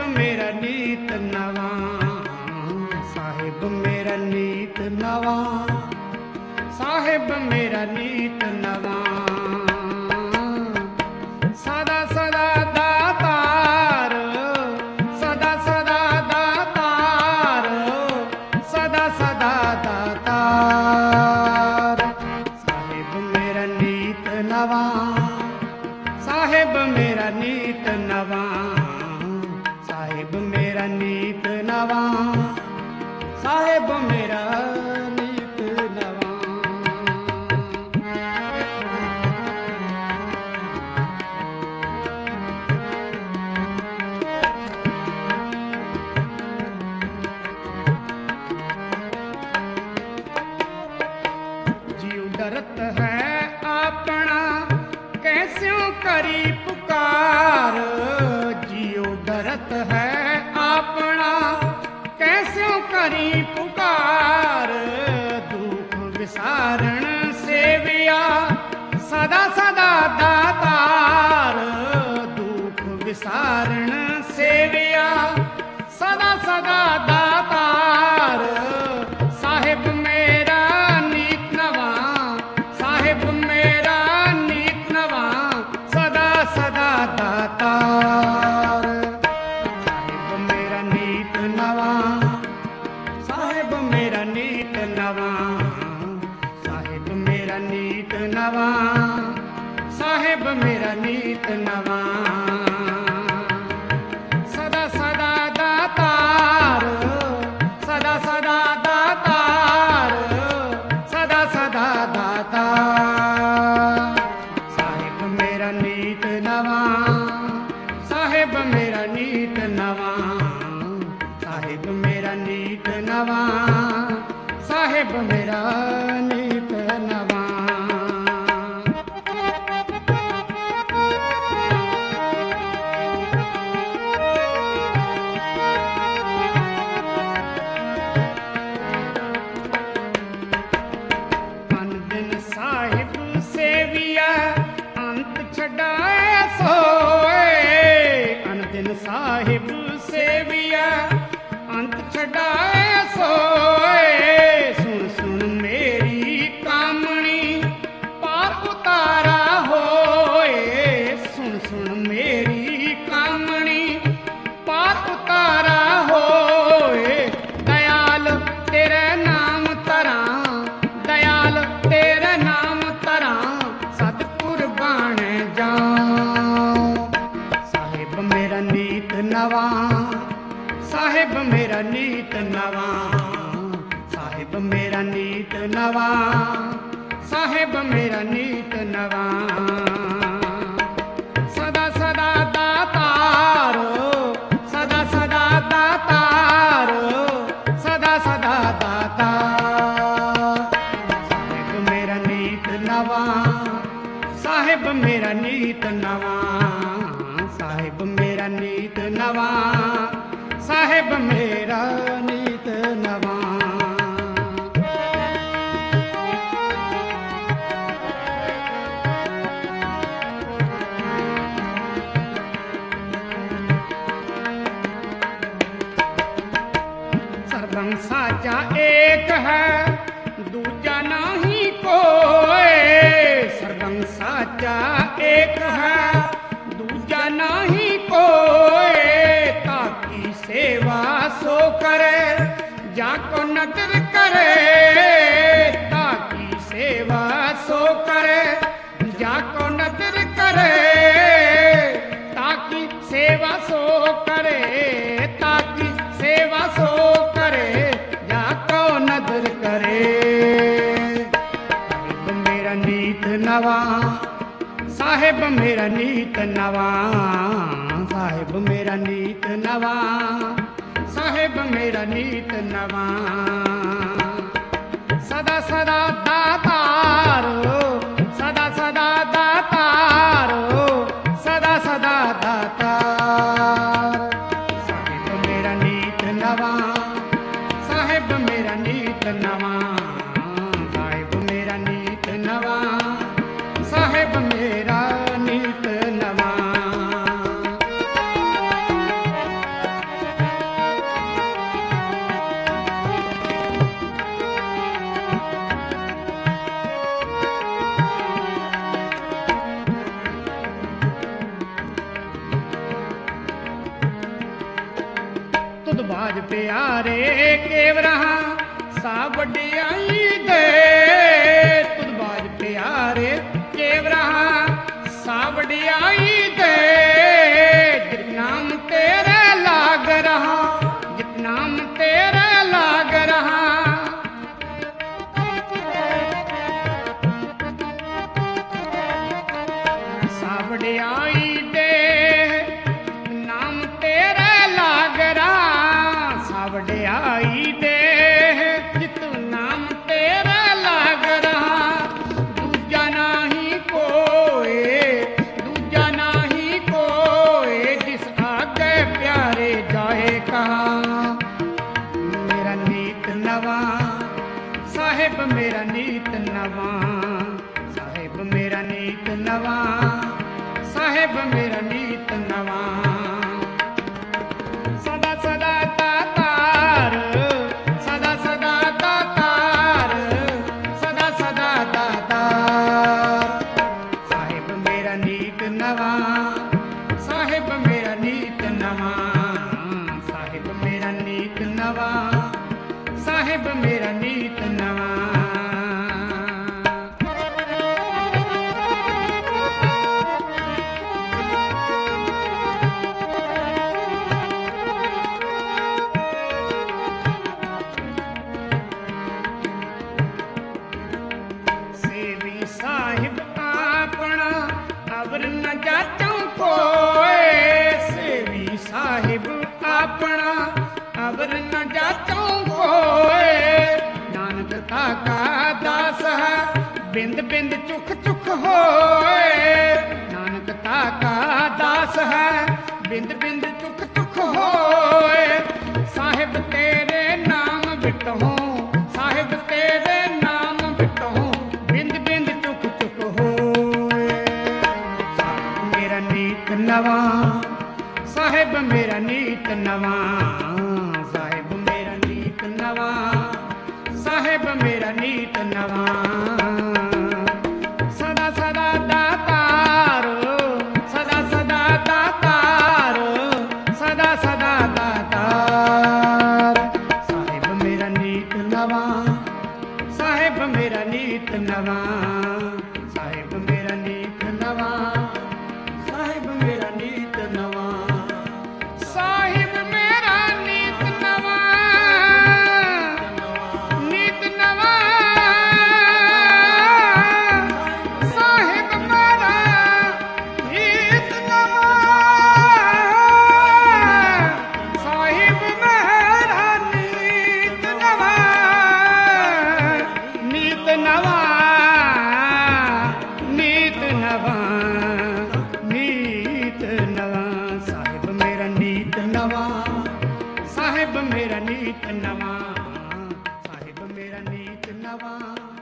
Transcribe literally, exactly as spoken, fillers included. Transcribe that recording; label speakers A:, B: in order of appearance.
A: मेरा नीत नवा, साहिब मेरा नीत नवा, साहिब मेरा नीत नवा। सदा सदा दातार, सदा सदा दातार, सदा सदा दातार। साहिब मेरा नीत नवा, साहिब मेरा नीत नवा, साहिब मेरा नीत नवा, साहिब मेरा नीत नवा। जीव डरत है अपना कैस्यों करी पुकार, जियो डरत है अपना कैस्यों करी पुकार। दुख विसारण सेविया सदा सदा दातार, दुख विसारण सेविया सदा सदा दातार। साहिब मेरा नीत नवा, साहिब मेरा नीत नवा, सदा सदा दातार। साहिब मेरा नीत नवा, साहिब मेरा नीत नवा, साहिब मेरा नीत नवा, साहिब मेरा नीत नवा। सदा सदा दातार, सदा सदा दातार, सदा सदा दातार। साहिब मेरा नीत नवा, साहिब मेरा नीत नवा, साहिब मेरा नीत नवा, साहिब मेरा नीत नवा। अन दिन साहिब सेविया अंत छड़ाए सोए, अन दिन साहिब सेविया अंत छड़ाए सोए। सुन सुन मेरी कामणी पार उतारा होए, सुन सुन मेरी कामणी पार उतारा होए। दयाल तेरे नाम तरा, दयाल तेरे नाम तरा, सतपुर बाण जाऊं। साहिब मेरा नीत नवा, साहिब मेरा नीत नवा, साहिब मेरा नीत नवा, साहिब मेरा नीत नवा। सदा सदा दातार, सदा सदा दातार, सदा सदा दातार। साहिब मेरा नीत नवा, साहिब मेरा नीत नवा, साहिब मेरा नीत नवा, साहिब मेरा नीत नवा। सर्वं साचा एक है दूजा नहीं कोई, सर्वं साचा एक है दूजा नहीं कोई। ताकि सेवा सो करे जाको नदर करे, ताकि सेवा सो करे जाको नदर करे। ताकि सेवा सो करे, ताकि सेवा सो करे जाको नदर करे। साहिब मेरा नीत नवा, साहिब मेरा नीत नवा, साहिब मेरा नीत नवा, साहिब मेरा नीत नवा। सदा सदा दातार, सदा सदा दातार, सदा सदा दातार। साहिब मेरा नीत नवा, साहिब मेरा नीत नवा, साहिब मेरा नीत नवा, साहिब मेरा नीत नवा। तुद बाज प्यारे केवरहा सा वडियाई दे तुद बाज प्यारे केवरहा सा वडियाई दे जित नाम तेरे लाग रहा जित नाम तेरे लाग रहा सा वडियाई दे नाम तेरे लाग रहा सा वडियाई दे जित नाम तेरे लाग रहा दूजा नाही कोई दूजा नाही कोई जिस आगे प्यारे जाए कहाँ मेरा नीत नवा साहिब मेरा नीत नवा साहिब मेरा नीत नवा साहिब मेरा नीत नवा सदा सदा दातार सदा सदा दातार सदा सदा दातार साहिब मेरा नीत नवा साहिब मेरा नीत नवा साहिब मेरा नीत नवा साहिब मेरा नीत नवा सेवी साहिब आपना अवर न जाचूं कोई सेवी साहिब आपना अवर न जाचूं कोई नानक ताका दास है बिंद बिंद चुख चुख होए नानक ताका दास है बिंद बिंद चुख चुख होए साहिब तेरे नाम बिटहो साहिब तेरे नाम बिटहो बिंद बिंद चुख चुख होए साहिब मेरा नीत नवा साहिब मेरा नीत नवा साहिब मेरा नीत नवा साहिब मेरा नीत नवा सदा सदा दातार सदा सदा दातार सदा सदा दातार साहिब मेरा नीत नवा साहिब मेरा नीत नवा साहिब मेरा नीत नवा साहिब मेरा नीत नवा साहिब मेरा नीत नवा नीत नवा साहिब मेरा नीत नवा साहिब मेरा नीत नवा नीत नवा नीत नवा नीत नवा साहिब मेरा नीत नवा साहिब मेरा नीत नवा साहिब मेरा नीत नवा।